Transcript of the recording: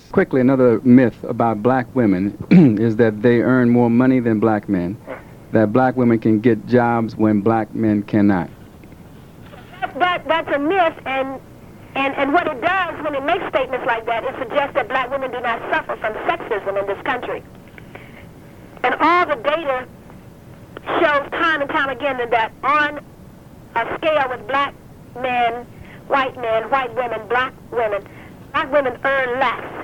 Quickly, another myth about black women is that they earn more money than black men, that black women can get jobs when black men cannot. That's a myth, and what it does when it makes statements like that, it suggests that black women do not suffer from sexism in this country. And all the data shows time and time again that on a scale with black men, white women, black women earn less